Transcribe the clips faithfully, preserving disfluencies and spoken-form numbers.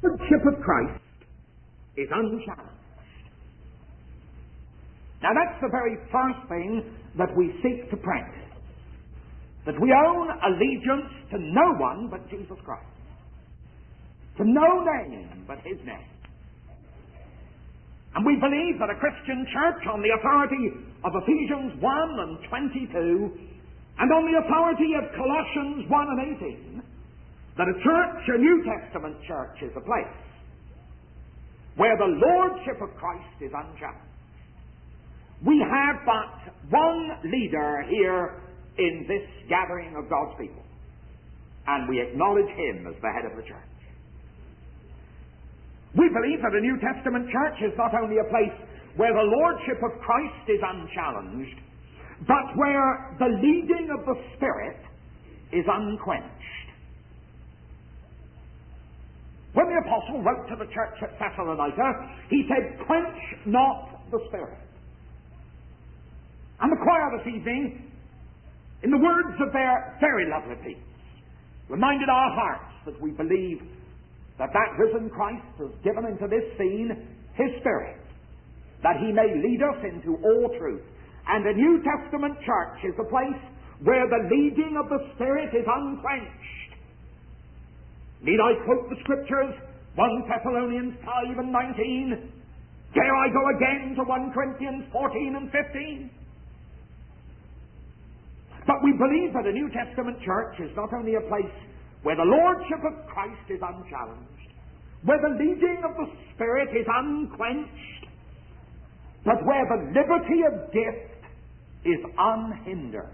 Lordship of Christ is unchallenged. Now that's the very first thing that we seek to practice. That we own allegiance to no one but Jesus Christ. To no name but His name. And we believe that a Christian church, on the authority of Ephesians one and twenty-two, and on the authority of Colossians one and eighteen, that a church, a New Testament church, is a place where the Lordship of Christ is unchallenged. We have but one leader here in this gathering of God's people, and we acknowledge Him as the head of the church. We believe that a New Testament church is not only a place where the Lordship of Christ is unchallenged, but where the leading of the Spirit is unquenched. When the Apostle wrote to the church at Thessalonica, he said, "Quench not the Spirit." And the choir this evening, in the words of their very lovely piece, reminded our hearts that we believe that that risen Christ has given into this scene His Spirit, that He may lead us into all truth. And a New Testament church is a place where the leading of the Spirit is unquenched. Need I quote the Scriptures? First Thessalonians five and nineteen. Dare I go again to First Corinthians fourteen and fifteen? But we believe that a New Testament church is not only a place where the Lordship of Christ is unchallenged, where the leading of the Spirit is unquenched, but where the liberty of gift is unhindered.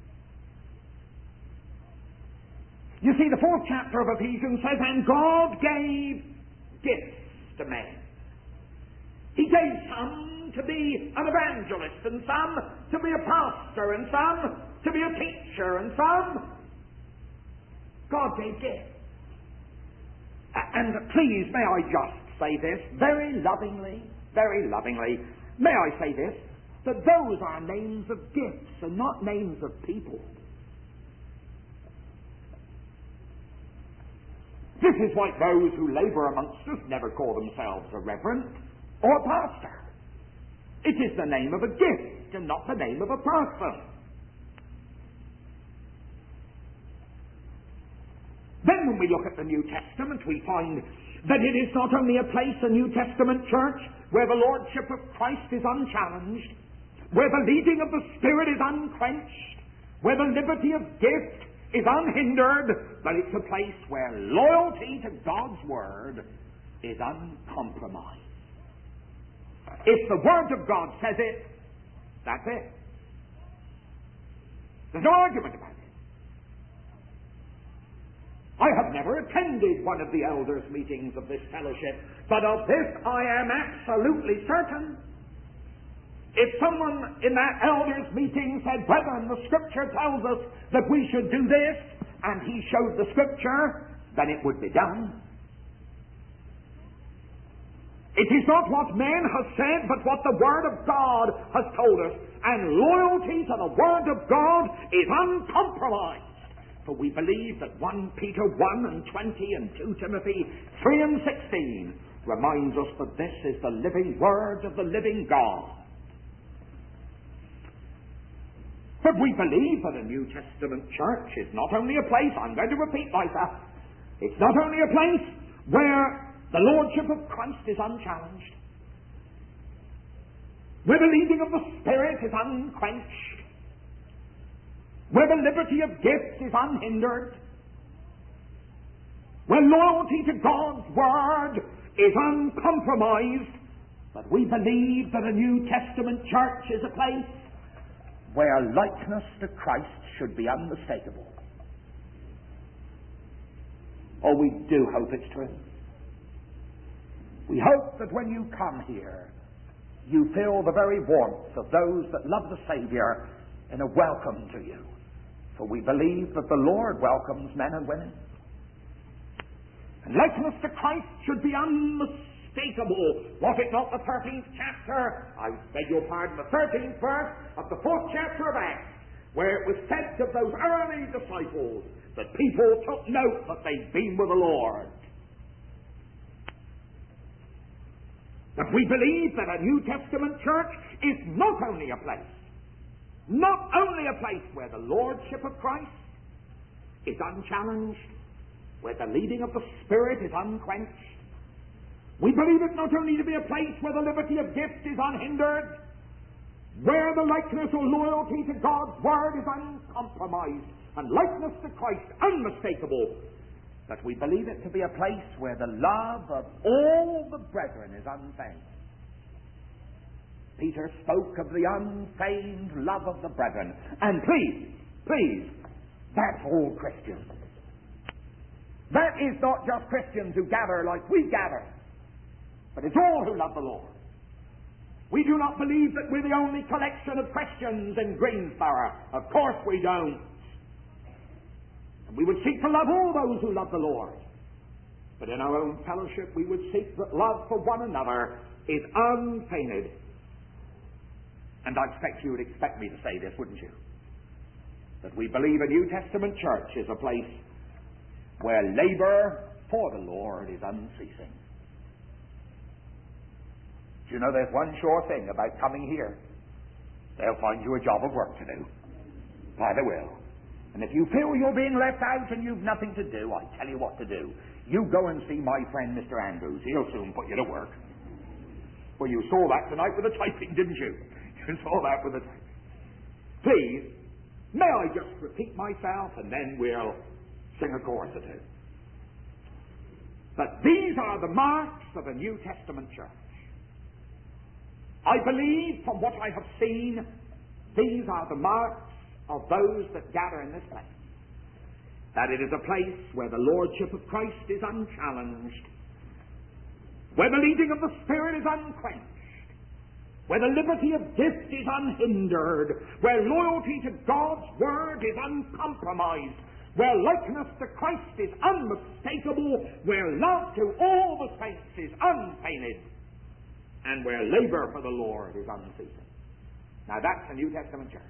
You see, the fourth chapter of Ephesians says, "And God gave gifts to men." He gave some to be an evangelist, and some to be a pastor, and some to be a teacher, and some God gave gifts. And please, may I just say this very lovingly, very lovingly, may I say this, that those are names of gifts and not names of people. This is why those who labor amongst us never call themselves a reverend or a pastor. It is the name of a gift and not the name of a person. Then when we look at the New Testament, we find that it is not only a place, a New Testament church, where the Lordship of Christ is unchallenged, where the leading of the Spirit is unquenched, where the liberty of gift is unhindered, but it's a place where loyalty to God's Word is uncompromised. If the Word of God says it, that's it. There's no argument about it. I have never attended one of the elders' meetings of this fellowship, but of this I am absolutely certain. If someone in that elders' meeting said, "Brethren, the Scripture tells us that we should do this," and he showed the Scripture, then it would be done. It is not what man has said, but what the Word of God has told us. And loyalty to the Word of God is uncompromised. For we believe that First Peter one and twenty and Second Timothy three and sixteen reminds us that this is the living Word of the living God. But we believe that a New Testament church is not only a place, I'm going to repeat myself, it's not only a place where the Lordship of Christ is unchallenged, where the leading of the Spirit is unquenched, where the liberty of gift is unhindered, where loyalty to God's Word is uncompromised, but we believe that a New Testament church is a place where likeness to Christ should be unmistakable. Oh, we do hope it's true. We hope that when you come here, you feel the very warmth of those that love the Savior in a welcome to you. For we believe that the Lord welcomes men and women. And likeness to Christ should be unmistakable. Was it not the thirteenth chapter, I beg your pardon, the thirteenth verse of the fourth chapter of Acts, where it was said of those early disciples that people took note that they'd been with the Lord. But we believe that a New Testament church is not only a place, not only a place where the lordship of Christ is unchallenged, where the leading of the Spirit is unquenched. We believe it not only to be a place where the liberty of gift is unhindered, where the likeness or loyalty to God's Word is uncompromised, and likeness to Christ unmistakable, but we believe it to be a place where the love of all the brethren is unfeigned. Peter spoke of the unfeigned love of the brethren. And please, please, that's all Christians. That is not just Christians who gather like we gather, but it's all who love the Lord. We do not believe that we're the only collection of Christians in Greensboro. Of course we don't. And we would seek to love all those who love the Lord. But in our own fellowship we would seek that love for one another is unfeigned. And I expect you would expect me to say this, wouldn't you? That we believe a New Testament church is a place where labor for the Lord is unceasing. Do you know there's one sure thing about coming here? They'll find you a job of work to do. Why, they will. And if you feel you're being left out and you've nothing to do, I tell you what to do. You go and see my friend Mister Andrews. He'll soon put you to work. Well, you saw that tonight with the typing, didn't you? You saw that with the typing. Please, may I just repeat myself and then we'll sing a chorus or two. But these are the marks of a New Testament church. I believe from what I have seen, these are the marks of those that gather in this place. That it is a place where the lordship of Christ is unchallenged, where the leading of the Spirit is unquenched, where the liberty of gift is unhindered, where loyalty to God's Word is uncompromised, where likeness to Christ is unmistakable, where love to all the saints is unfeigned, and where labor for the Lord is unceasing. Now that's a New Testament church.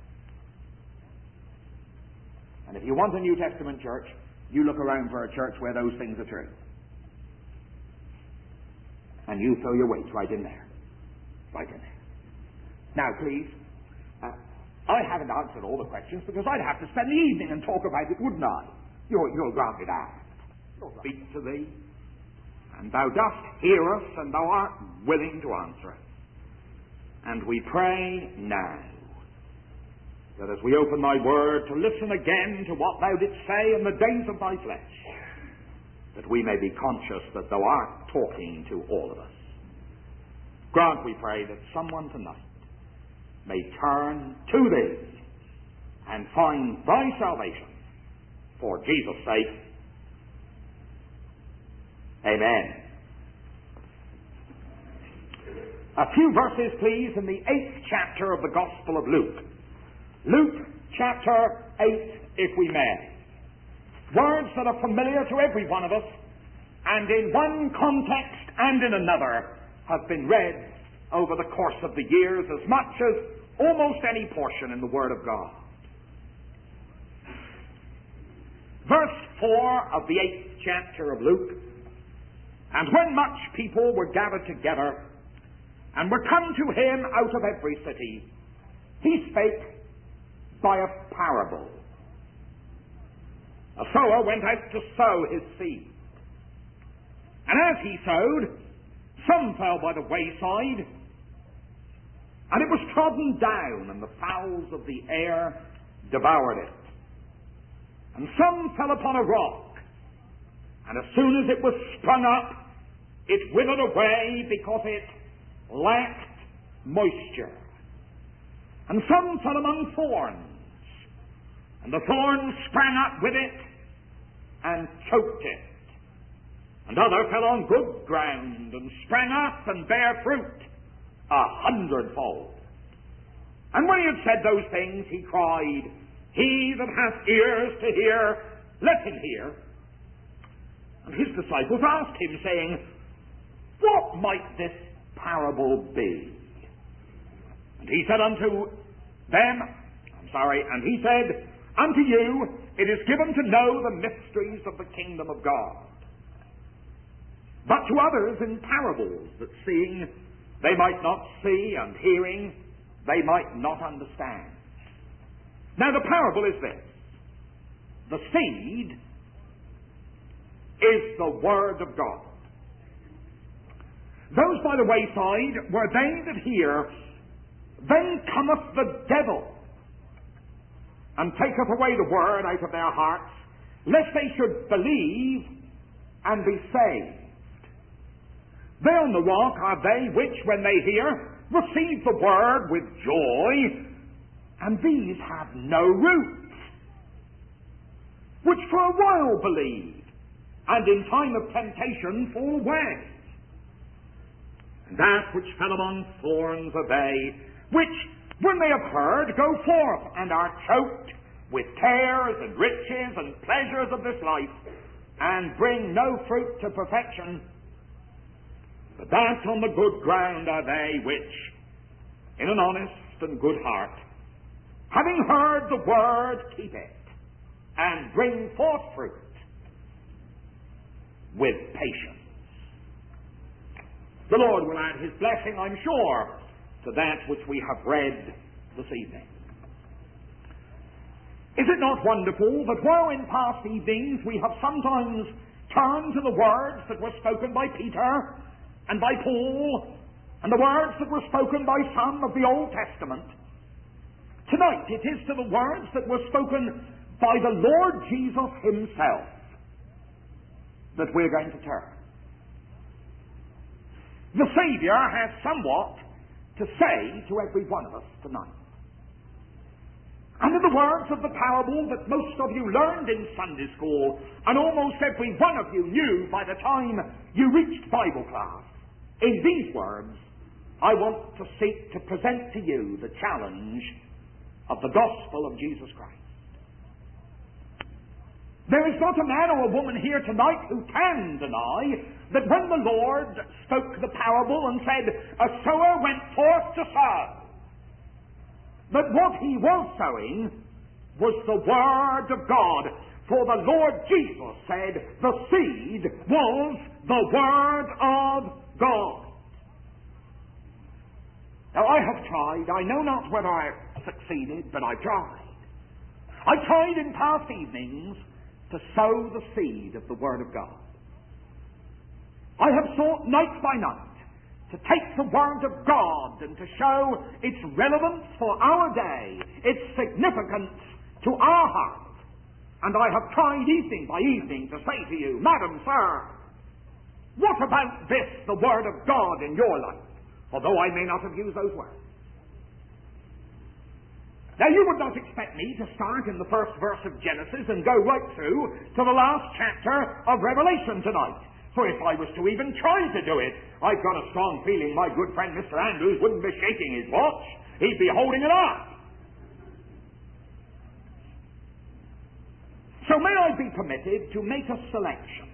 And if you want a New Testament church, you look around for a church where those things are true. And you throw your weight right in there. Right in there. Now please, uh, I haven't answered all the questions because I'd have to spend the evening and talk about it, wouldn't I? You'll, you'll grant me that. You'll speak to thee, and thou dost hear us, and thou art willing to answer us. And we pray now that as we open thy word to listen again to what thou didst say in the days of thy flesh, that we may be conscious that thou art talking to all of us. Grant, we pray, that someone tonight may turn to thee and find thy salvation for Jesus' sake. Amen. A few verses, please, in the eighth chapter of the Gospel of Luke. Luke chapter eight, if we may. Words that are familiar to every one of us, and in one context and in another have been read over the course of the years as much as almost any portion in the Word of God. Verse four of the eighth chapter of Luke. And when much people were gathered together, and were come to him out of every city, he spake by a parable. A sower went out to sow his seed. And as he sowed, some fell by the wayside, and it was trodden down, and the fowls of the air devoured it. And some fell upon a rock, and as soon as it was sprung up, it withered away because it lacked moisture. And some fell among thorns, and the thorns sprang up with it and choked it. And other fell on good ground, and sprang up and bare fruit a hundredfold. And when he had said those things, he cried, He that hath ears to hear, let him hear. And his disciples asked him, saying, What might this parable be? And he said unto them, I'm sorry, and he said, Unto you it is given to know the mysteries of the kingdom of God, but to others in parables, that seeing They might not see, and hearing, they might not understand. Now the parable is this. The seed is the Word of God. Those by the wayside were they that hear, then cometh the devil, and taketh away the word out of their hearts, lest they should believe and be saved. They on the rock are they which, when they hear, receive the word with joy, and these have no root, which for a while believe, and in time of temptation fall away. And that which fell among thorns are they, which, when they have heard, go forth, and are choked with cares and riches and pleasures of this life, and bring no fruit to perfection. But that on the good ground are they which, in an honest and good heart, having heard the word, keep it, and bring forth fruit with patience. The Lord will add His blessing, I'm sure, to that which we have read this evening. Is it not wonderful that while in past evenings we have sometimes turned to the words that were spoken by Peter and by Paul, and the words that were spoken by some of the Old Testament, tonight it is to the words that were spoken by the Lord Jesus Himself that we're going to turn. The Savior has somewhat to say to every one of us tonight. And in the words of the parable that most of you learned in Sunday school, and almost every one of you knew by the time you reached Bible class, in these words, I want to seek to present to you the challenge of the gospel of Jesus Christ. There is not a man or a woman here tonight who can deny that when the Lord spoke the parable and said, a sower went forth to sow, that what he was sowing was the Word of God. For the Lord Jesus said the seed was the Word of God. Now I have tried, I know not whether I succeeded, but I tried. I tried in past evenings to sow the seed of the Word of God. I have sought night by night to take the Word of God and to show its relevance for our day, its significance to our heart. And I have tried evening by evening to say to you, Madam, Sir, what about this, the Word of God in your life? Although I may not have used those words. Now, you would not expect me to start in the first verse of Genesis and go right through to the last chapter of Revelation tonight. For if I was to even try to do it, I've got a strong feeling my good friend Mister Andrews wouldn't be shaking his watch. He'd be holding it up. So may I be permitted to make a selection.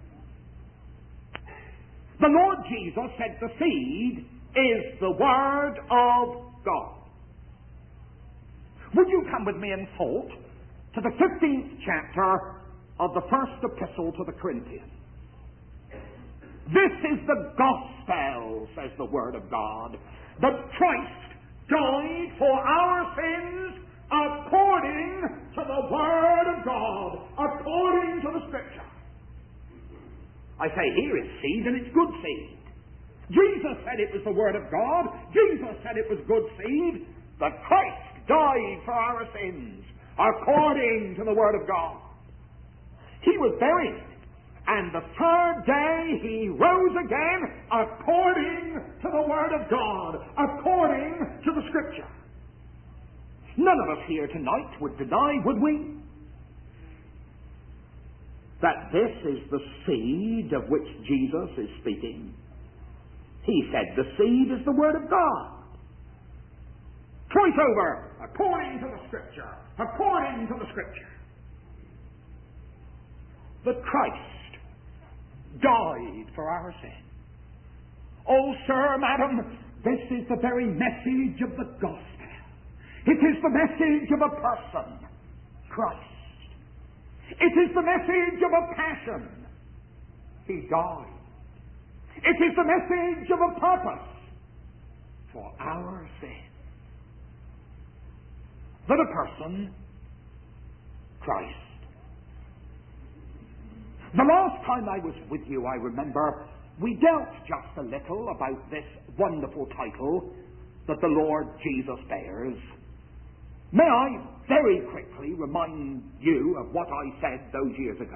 The Lord Jesus said the seed is the Word of God. Would you come with me in thought to the fifteenth chapter of the first epistle to the Corinthians? This is the gospel, says the Word of God, that Christ died for our sins according to the Word of God, according to the Scripture. I say here it's seed, and it's good seed. Jesus said it was the Word of God. Jesus said it was good seed. But Christ died for our sins according to the Word of God. He was buried, and the third day He rose again according to the Word of God, according to the Scripture. None of us here tonight would deny, would we, that this is the seed of which Jesus is speaking? He said the seed is the Word of God. Twice over, according to the Scripture, according to the Scripture. That Christ died for our sin. Oh, sir, madam, this is the very message of the gospel. It is the message of a person, Christ. It is the message of a passion. He died. It is the message of a purpose. for our sin. That a person, Christ. The last time I was with you, I remember, we dealt just a little about this wonderful title that the Lord Jesus bears. May I very quickly remind you of what I said those years ago?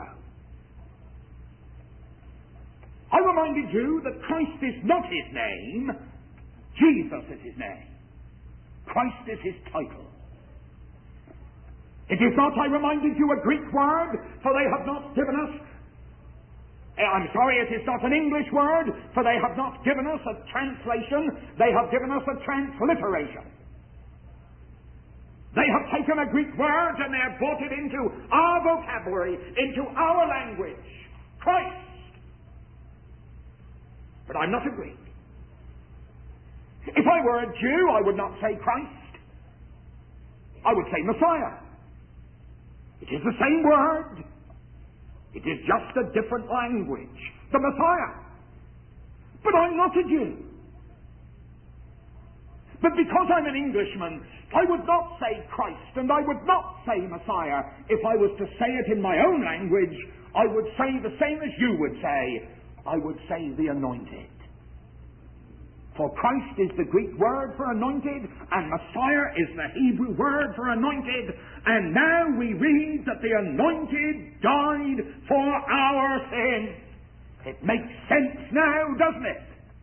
I reminded you that Christ is not his name, Jesus is his name. Christ is his title. It is not, I reminded you, a Greek word, for they have not given us, I'm sorry, it is not an English word, for they have not given us a translation, they have given us a transliteration. They have taken a Greek word and they have brought it into our vocabulary, into our language. Christ. But I'm not a Greek. If I were a Jew, I would not say Christ. I would say Messiah. It is the same word. It is just a different language. The Messiah. But I'm not a Jew. But because I'm an Englishman, I would not say Christ and I would not say Messiah. If I was to say it in my own language, I would say the same as you would say. I would say the anointed. For Christ is the Greek word for anointed, and Messiah is the Hebrew word for anointed, and now we read that the anointed died for our sins. It makes sense now, doesn't it?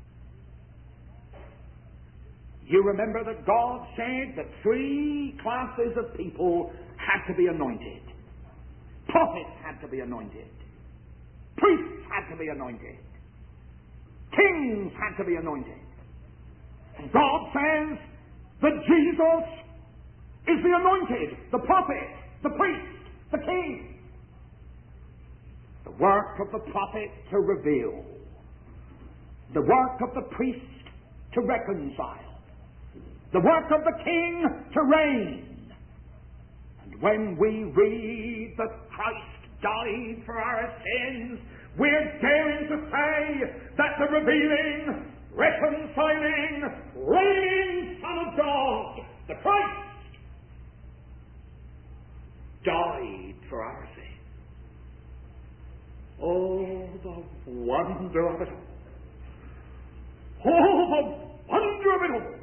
You remember that God said that three classes of people had to be anointed. Prophets had to be anointed. Priests had to be anointed. Kings had to be anointed. And God says that Jesus is the anointed, the prophet, the priest, the king. The work of the prophet to reveal. The work of the priest to reconcile. The work of the king to reign. And when we read that Christ died for our sins, we're daring to say that the revealing, reconciling, reigning Son of God, the Christ, died for our sins. Oh, the wonder of it all. Oh, the wonder of it all.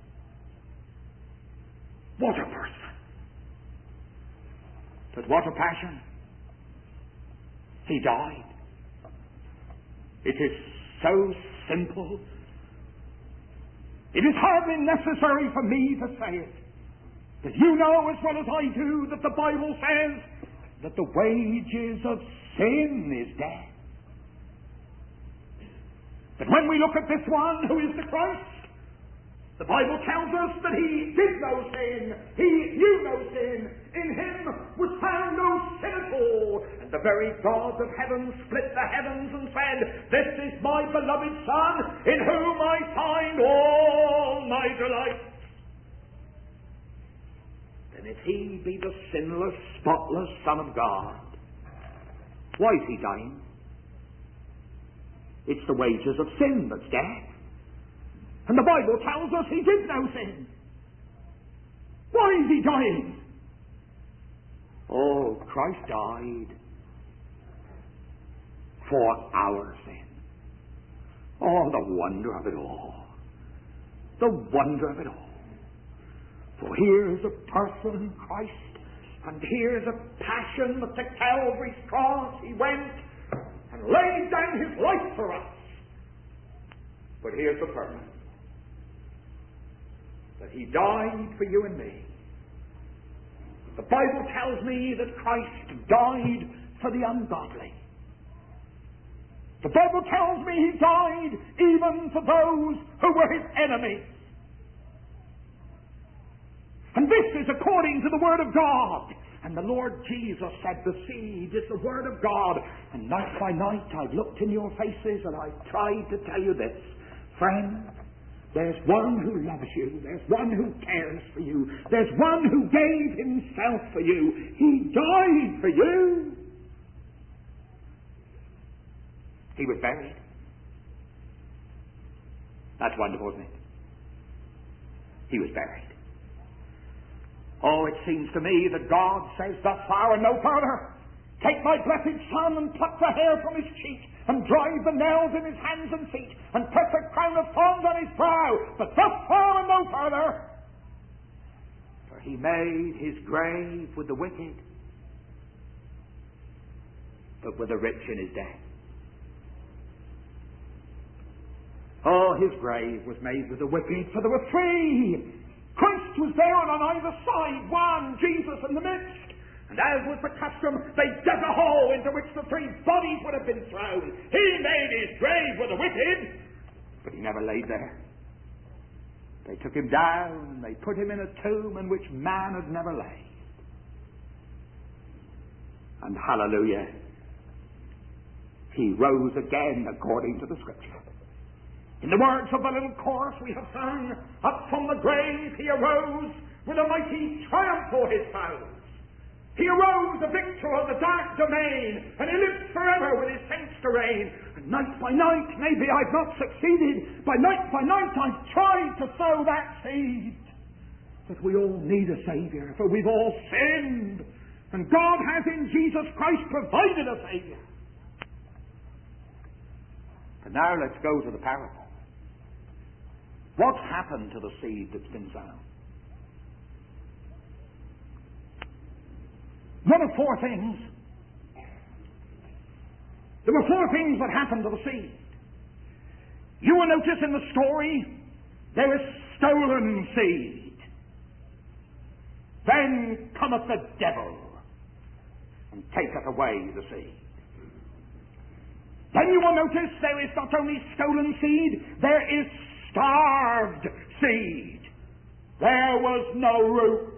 What a person. But what a passion. He died. It is so simple. It is hardly necessary for me to say it. But you know as well as I do that the Bible says that the wages of sin is death. But when we look at this one who is the Christ, the Bible tells us that he did no sin. He knew no sin. In him was found no sin at all. And the very God of heaven split the heavens and said, "This is my beloved Son, in whom I find all my delight." Then if he be the sinless, spotless Son of God, why is he dying? It's the wages of sin that's death. And the Bible tells us he did no sin. Why is he dying? Oh, Christ died for our sin. Oh, the wonder of it all. The wonder of it all. For here's a person, Christ, and here's a passion that to Calvary's cross he went and laid down his life for us. But here's the person. That he died for you and me. The Bible tells me that Christ died for the ungodly. The Bible tells me he died even for those who were his enemies. And this is according to the Word of God. And the Lord Jesus said the seed is the Word of God. And night by night I've looked in your faces and I've tried to tell you this. Friend, there's one who loves you. There's one who cares for you. There's one who gave himself for you. He died for you. He was buried. That's wonderful, isn't it? he was buried. Oh, it seems to me that God says thus far and no further. Take my blessed Son and pluck the hair from his cheek, and drive the nails in his hands and feet, and press a crown of thorns on his brow, but thus far and no further. For he made his grave with the wicked, but with the rich in his death. Oh, his grave was made with the wicked, for there were three. Christ was there on either side, one, Jesus in the midst. And as was the custom, they dug a hole into which the three bodies would have been thrown. He made his grave with the wicked, but he never laid there. They took him down, they put him in a tomb in which man had never laid. And hallelujah, he rose again according to the Scripture. In the words of the little chorus we have sung, up from the grave he arose with a mighty triumph for his foes. He arose the victor of the dark domain, and he lives forever with his saints to reign. And night by night, maybe I've not succeeded, by night by night I've tried to sow that seed, that we all need a Saviour, for we've all sinned, and God has in Jesus Christ provided a Saviour. And now let's go to the parable. What's happened to the seed that's been sown? One of four things. There were four things that happened to the seed. You will notice in the story, there is stolen seed. Then cometh the devil and taketh away the seed. Then you will notice there is not only stolen seed, there is starved seed. There was no root.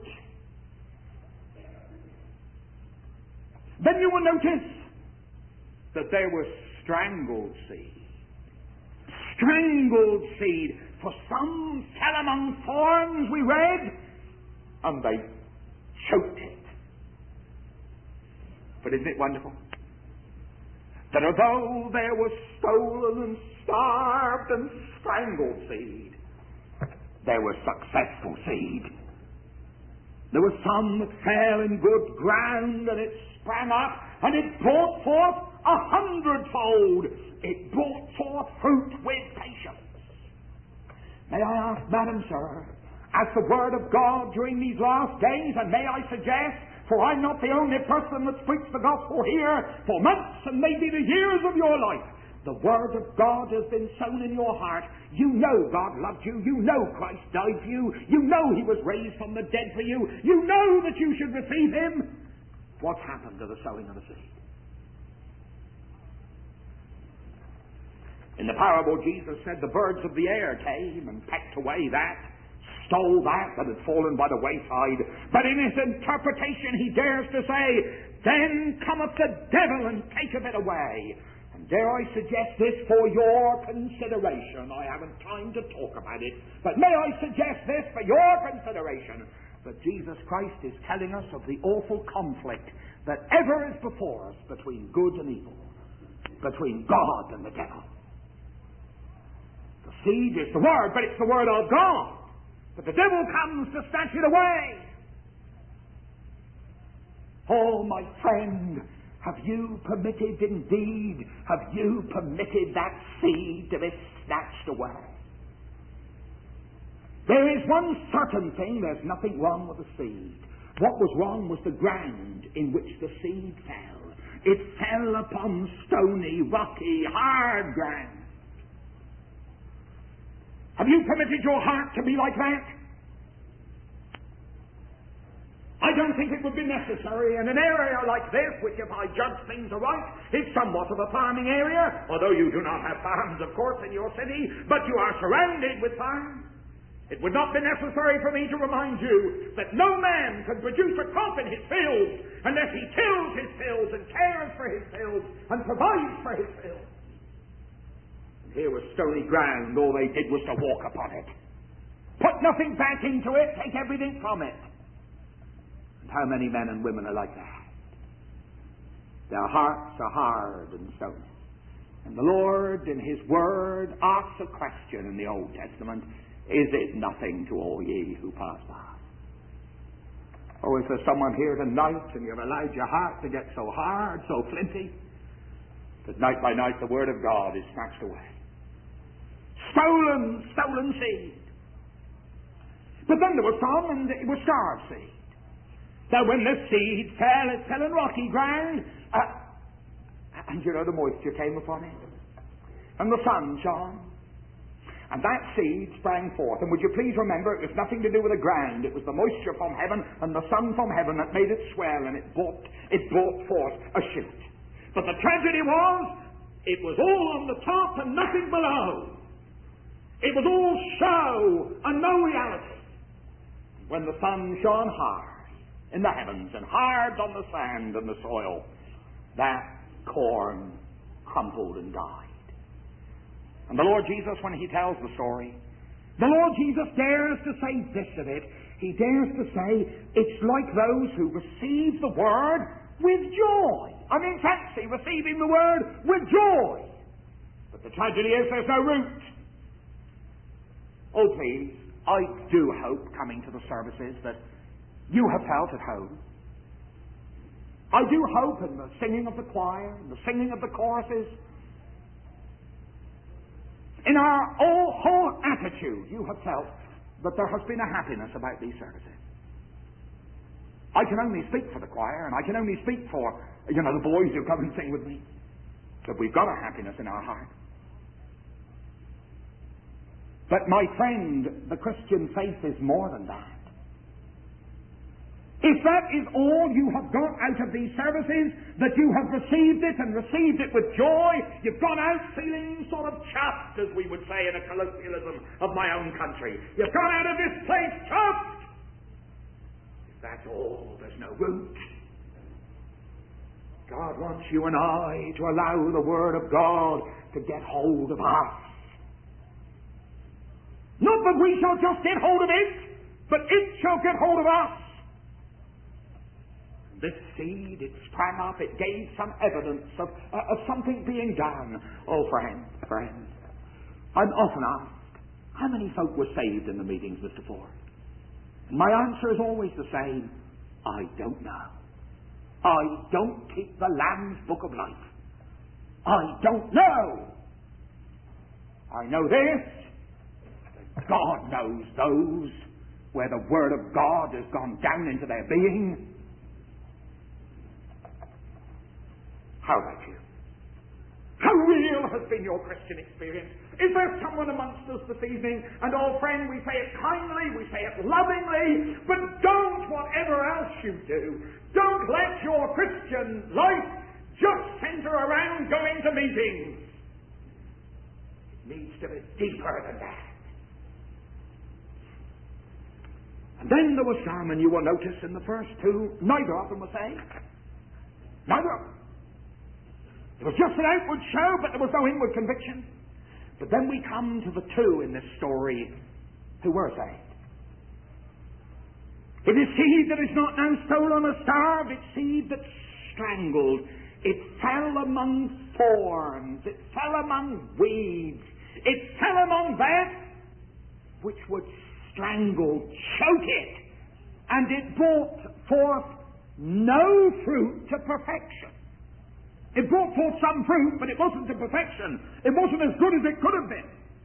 Then you will notice that there was strangled seed. Strangled seed. For some fell among thorns, we read, and they choked it. But isn't it wonderful? That although there was stolen and starved and strangled seed, there was successful seed. There was some that fell in good ground, and it sprang up, and it brought forth a hundredfold. It brought forth fruit with patience. May I ask, Madam, Sir, as the Word of God during these last days, and may I suggest, for I'm not the only person that's preached the gospel here, for months and maybe the years of your life, the Word of God has been sown in your heart. You know God loved you. You know Christ died for you. You know He was raised from the dead for you. You know that you should receive Him. What's happened to the sowing of the seed? In the parable, Jesus said the birds of the air came and pecked away that, stole that that had fallen by the wayside. But in his interpretation, he dares to say, then cometh the devil and taketh it away. And dare I suggest this for your consideration? I haven't time to talk about it, but may I suggest this for your consideration? That Jesus Christ is telling us of the awful conflict that ever is before us between good and evil, between God and the devil. The seed is the Word, but it's the Word of God. But the devil comes to snatch it away. Oh, my friend, have you permitted, indeed, have you permitted that seed to be snatched away? There is one certain thing, there's nothing wrong with the seed. What was wrong was the ground in which the seed fell. It fell upon stony, rocky, hard ground. Have you permitted your heart to be like that? I don't think it would be necessary in an area like this, which, if I judge things aright, is somewhat of a farming area, although you do not have farms, of course, in your city, but you are surrounded with farms. It would not be necessary for me to remind you that no man can produce a crop in his fields unless he tills his fields and cares for his fields and provides for his fields. And here was stony ground. All they did was to walk upon it. Put nothing back into it, take everything from it. And how many men and women are like that? Their hearts are hard and stony. And the Lord, in His Word, asks a question in the Old Testament. Is it nothing to all ye who pass by? Oh, is there someone here tonight and you've allowed your heart to get so hard, so flinty, that night by night the Word of God is snatched away? Stolen, stolen seed. But then there was some, and it was starved seed. That when this seed fell, it fell in rocky ground, uh, and you know the moisture came upon it, and the sun shone, and that seed sprang forth. And would you please remember, it was nothing to do with the ground. It was the moisture from heaven and the sun from heaven that made it swell, and it brought, it brought forth a shoot. But the tragedy was, it was all on the top and nothing below. It was all show and no reality. When the sun shone hard in the heavens and hard on the sand and the soil, that corn crumpled and died. And the Lord Jesus, when he tells the story, the Lord Jesus dares to say this of it. He dares to say, it's like those who receive the Word with joy. I mean, fancy receiving the Word with joy. But the tragedy is there's no root. Oh, please, I do hope, coming to the services, that you have felt at home. I do hope in the singing of the choir, in the singing of the choruses, in our all, whole attitude, you have felt that there has been a happiness about these services. I can only speak for the choir, and I can only speak for, you know, the boys who come and sing with me, that we've got a happiness in our heart. But my friend, the Christian faith is more than that. If that is all you have got out of these services, that you have received it and received it with joy, you've gone out feeling sort of chuffed, as we would say in a colloquialism of my own country. You've gone out of this place chuffed. If that's all, there's no root. God wants you and I to allow the Word of God to get hold of us. Not that we shall just get hold of it, but it shall get hold of us. This seed, it sprang up, it gave some evidence of, uh, of something being done. Oh, friend, friend, I'm often asked, how many folk were saved in the meetings, Mister Ford? And my answer is always the same, I don't know. I don't keep the Lamb's Book of Life. I don't know. I know this, that God knows those where the Word of God has gone down into their being. How about you? How real has been your Christian experience? Is there someone amongst us this evening, and oh friend, we say it kindly, we say it lovingly, but don't, whatever else you do, don't let your Christian life just center around going to meetings. It needs to be deeper than that. And then there was some, and you will notice in the first two, neither of them was saved. Neither of them. It was just an outward show, but there was no inward conviction. But then we come to the two in this story who were saved. It is seed that is not now stolen or starved. It's seed that's strangled. It fell among thorns. It fell among weeds. It fell among that which would strangle, choke it. And it brought forth no fruit to perfection. It brought forth some fruit, but it wasn't to perfection. It wasn't as good as it could have been.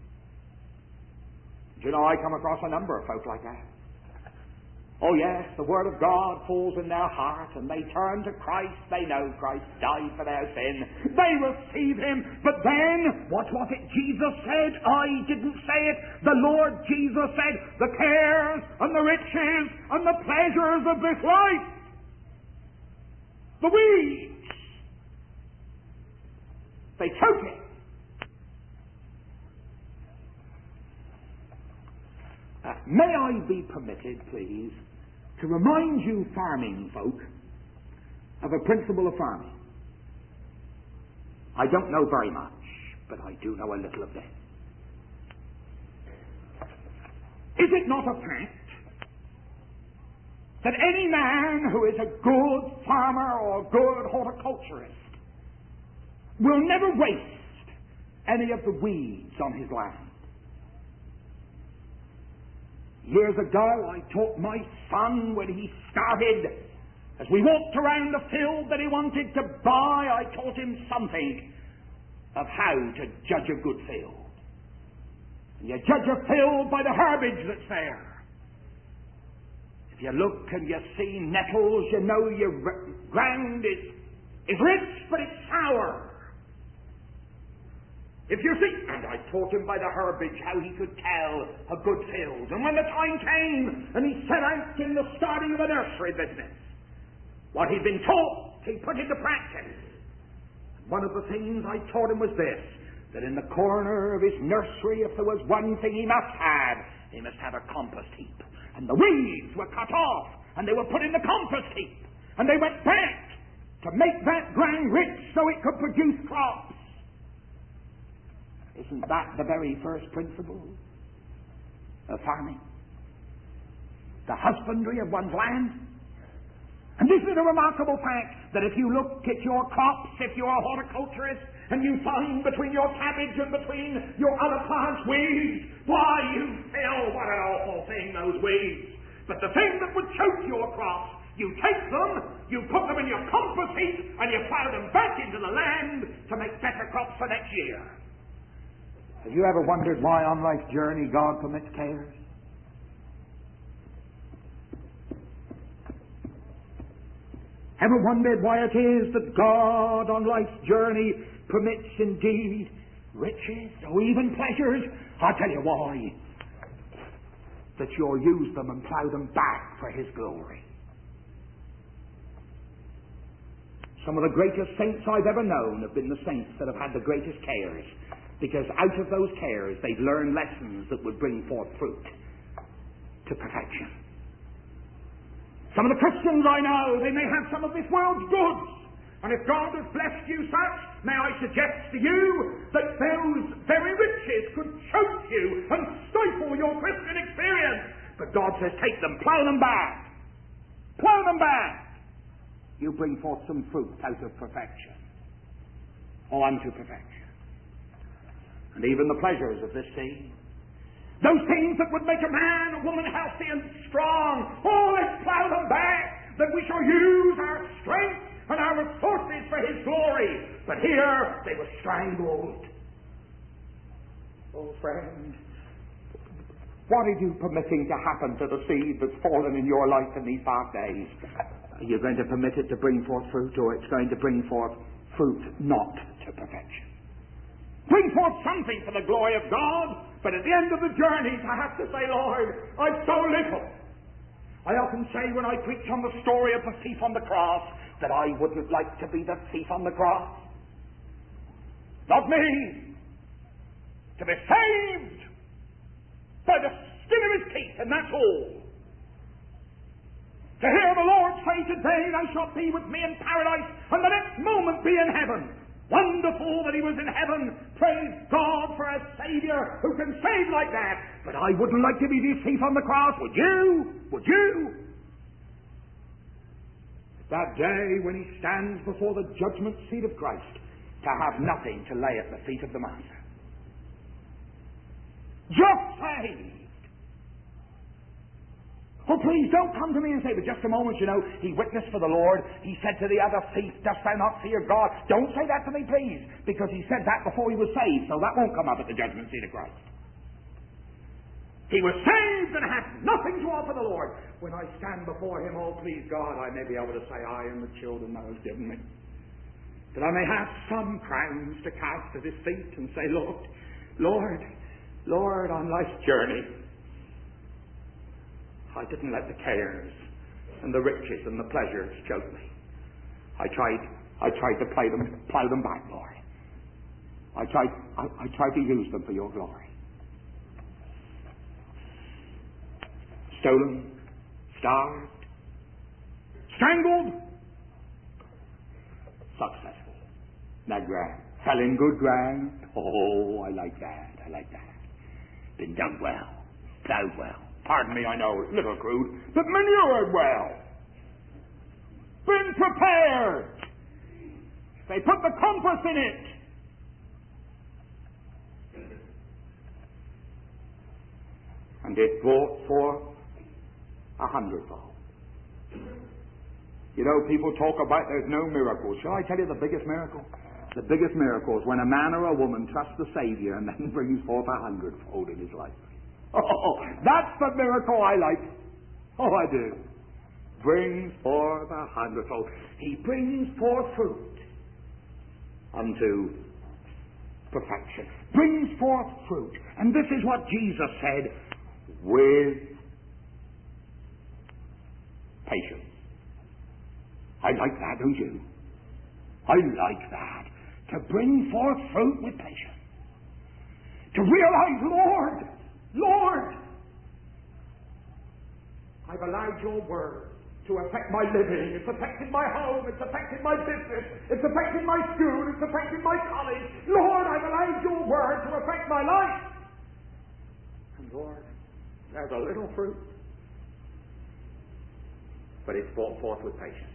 Do you know, I come across a number of folk like that. Oh yes, the Word of God falls in their heart, and they turn to Christ. They know Christ died for their sin. They receive Him. But then, what was it Jesus said? I didn't say it. The Lord Jesus said, the cares and the riches and the pleasures of this life, the weeds, they choke it. Uh, may I be permitted, please, to remind you farming folk of a principle of farming. I don't know very much, but I do know a little of this. Is it not a fact that any man who is a good farmer or a good horticulturist will never waste any of the weeds on his land? Years ago, I taught my son when he started, as we walked around the field that he wanted to buy, I taught him something of how to judge a good field. And you judge a field by the herbage that's there. If you look and you see nettles, you know your ground is, is rich, but it's sour. If you see, and I taught him by the herbage how he could tell a good field. And when the time came, and he set out in the starting of a nursery business, what he'd been taught, he put into practice. One of the things I taught him was this, that in the corner of his nursery, if there was one thing he must have, he must have a compost heap. And the weeds were cut off, and they were put in the compost heap. And they went back to make that ground rich so it could produce crops. Isn't that the very first principle of farming? The husbandry of one's land? And this is a remarkable fact, that if you look at your crops, if you're a horticulturist, and you find between your cabbage and between your other plants weeds, why, you feel, what an awful thing, those weeds. But the thing that would choke your crops, you take them, you put them in your compost heap, and you plow them back into the land to make better crops for next year. Have you ever wondered why on life's journey God permits cares? Ever wondered why it is that God on life's journey permits indeed riches or even pleasures? I'll tell you why. That you'll use them and plow them back for His glory. Some of the greatest saints I've ever known have been the saints that have had the greatest cares. Because out of those cares, they've learned lessons that would bring forth fruit to perfection. Some of the Christians I know, they may have some of this world's goods. And if God has blessed you such, may I suggest to you that those very riches could choke you and stifle your Christian experience. But God says, take them, plow them back. Plow them back. You bring forth some fruit out of perfection. Or unto perfection. And even the pleasures of this sea. Those things that would make a man, a woman healthy and strong. Oh, let's plow them back, that we shall use our strength and our resources for His glory. But here, they were strangled. Oh, friend, what are you permitting to happen to the seed that's fallen in your life in these past days? Are you going to permit it to bring forth fruit, or it's going to bring forth fruit not to perfection? Bring forth something for the glory of God, but at the end of the journey, I have to say, Lord, I've so little. I often say when I preach on the story of the thief on the cross, that I wouldn't like to be the thief on the cross. Not me. To be saved by the skin of His teeth, and that's all. To hear the Lord say, today thou shalt be with me in paradise, and the next moment be in heaven. Wonderful that He was in heaven. Praise God for a Savior who can save like that. But I wouldn't like to be the thief on the cross. Would you? Would you? That day when He stands before the judgment seat of Christ, to have nothing to lay at the feet of the Master. Just saved. Oh, please, don't come to me and say, but just a moment, you know, he witnessed for the Lord. He said to the other thief, dost thou not fear God? Don't say that to me, please, because he said that before he was saved, so that won't come up at the judgment seat of Christ. He was saved and had nothing to offer the Lord. When I stand before Him, oh, please, God, I may be able to say, I am the children Thou hast given me. That I may have some crowns to cast at His feet and say, Lord, Lord, Lord, on life's journey, I didn't let the cares and the riches and the pleasures choke me. I tried, I tried to play them, plow them back, Lord. I tried, I, I tried to use them for Your glory. Stolen, starved, strangled, successful. That ground fell in good ground. Oh, I like that. I like that. Been done well, plowed well. Pardon me, I know, it's a little crude, but manured well. Been prepared. They put the compass in it. And and it brought forth a hundredfold. You know, people talk about there's no miracles. Shall I tell you the biggest miracle? The biggest miracle is when a man or a woman trusts the Savior and then brings forth a hundredfold in his life. Oh, that's the miracle I like. Oh, I do. Brings forth a hundredfold. He brings forth fruit unto perfection. Brings forth fruit. And this is what Jesus said, with patience. I like that, don't you? I like that. To bring forth fruit with patience. To realize, Lord, Lord, I've allowed your word to affect my living. It's affected my home. It's affected my business. It's affected my school. It's affected my college. Lord, I've allowed your word to affect my life. And Lord, there's a little fruit, but it's brought forth with patience.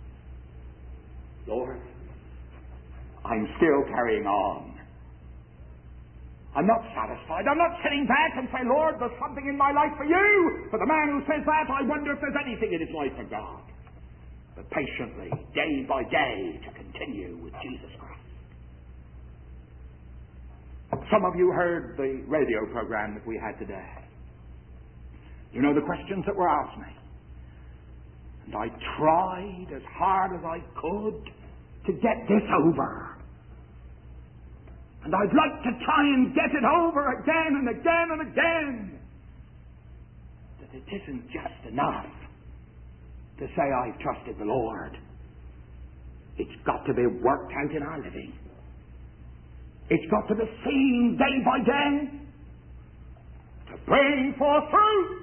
Lord, I'm still carrying on. I'm not satisfied. I'm not sitting back and say, Lord, there's something in my life for you. For the man who says that, I wonder if there's anything in his life for God. But patiently, day by day, to continue with Jesus Christ. Some of you heard the radio program that we had today. You know the questions that were asked me. And I tried as hard as I could to get this over. And I'd like to try and get it over again and again and again. That it isn't just enough to say I've trusted the Lord. It's got to be worked out in our living. It's got to be seen day by day to bring forth fruit.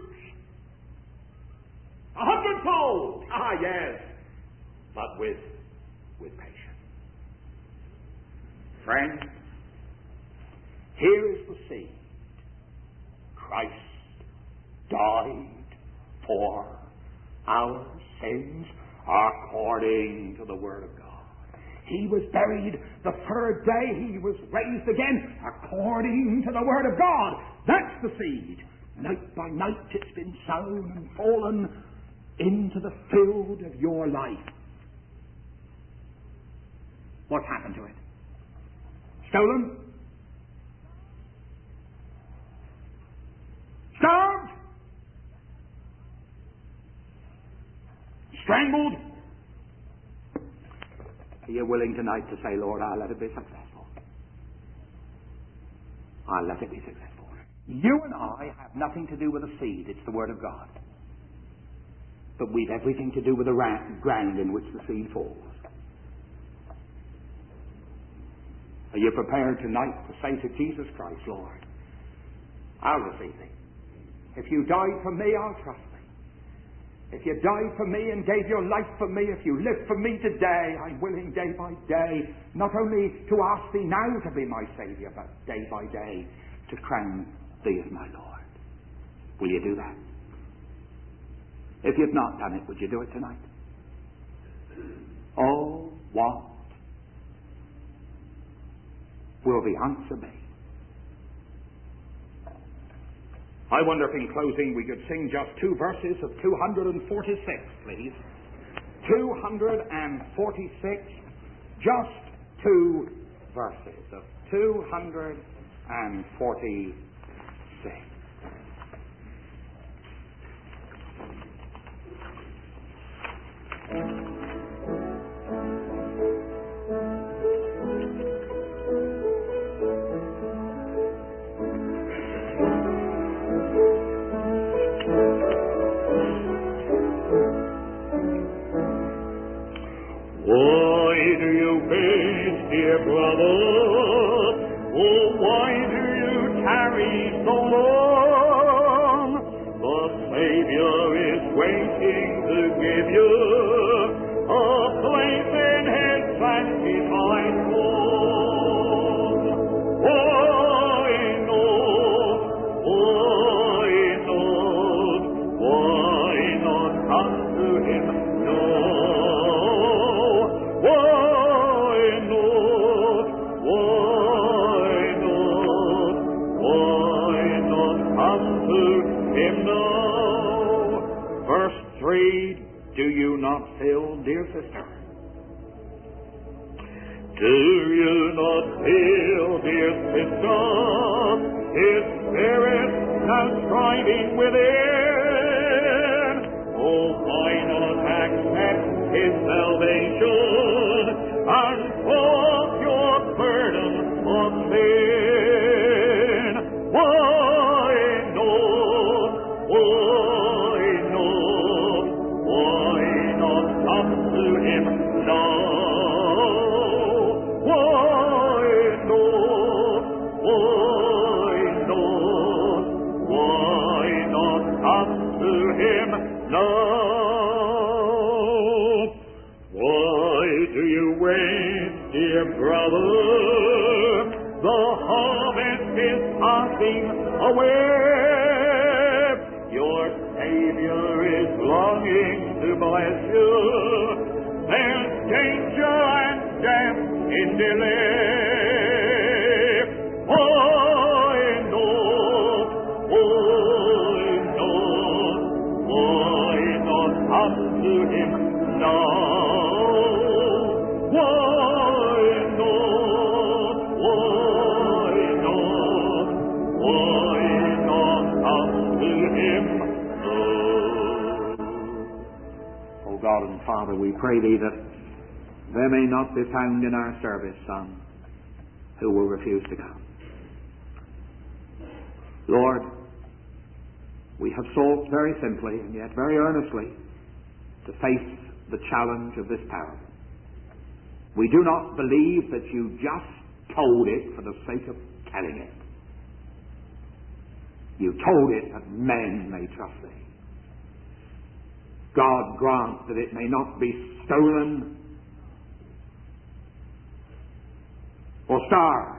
A hundredfold. Ah, yes. But with, with patience. Friends, here is the seed. Christ died for our sins according to the Word of God. He was buried. The third day he was raised again according to the Word of God. That's the seed. Night by night it's been sown and fallen into the field of your life. What's happened to it? Stolen? Starved? Strangled? Are you willing tonight to say, Lord, I'll let it be successful? I'll let it be successful. You and I have nothing to do with the seed. It's the Word of God. But we've everything to do with the ground in which the seed falls. Are you prepared tonight to say to Jesus Christ, Lord, I'll receive thee. If you died for me, I'll trust thee. If you died for me and gave your life for me, if you live for me today, I'm willing day by day not only to ask thee now to be my Savior, but day by day to crown thee as my Lord. Will you do that? If you've not done it, would you do it tonight? Oh, what will the answer be? I wonder if in closing we could sing just two verses of two hundred forty-six, please. two hundred forty-six, just two verses of two hundred forty-six. Dear brother, oh, why do you tarry so long? The Savior is waiting to give you a place in His sanctified home. Why not? Why not? Why not come to Him? No. Why? Why not? Why not come to Him now. Verse three, do you not feel, dear sister? Do you not feel, dear sister, His Spirit now striving within? Oh, why not accept His salvation and drop your burden of sin? Why not? Why not? Why not come to Him now? Why not? Why not? Why not come to Him now? Why do you wait, dear brother? The harvest is passing away. Your Savior is longing to bless you. There's danger and death in delay. Why not? Why not? Why not come to Him now? Why not? Why not? Why not come to Him now? O God and Father, we pray Thee that there may not be found in our service some who will refuse to come. Lord, we have sought very simply and yet very earnestly to face the challenge of this parable. We do not believe that you just told it for the sake of telling it. You told it that men may trust Thee. God grant that it may not be stolen or starved.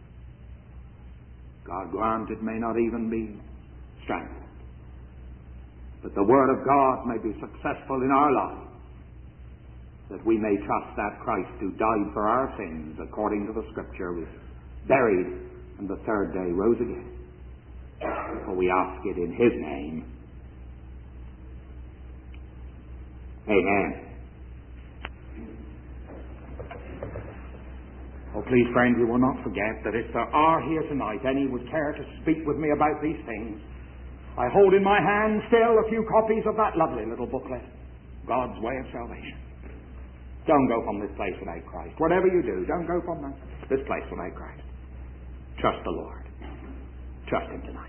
God grant it may not even be strangled. That the Word of God may be successful in our lives. That we may trust that Christ who died for our sins according to the Scripture was buried and the third day rose again. For we ask it in His name. Amen. Oh, please, friend, you will not forget that if there are here tonight any would care to speak with me about these things, I hold in my hand still a few copies of that lovely little booklet, God's Way of Salvation. Don't go from this place without Christ. Whatever you do, don't go from this place without Christ. Trust the Lord. Trust Him tonight.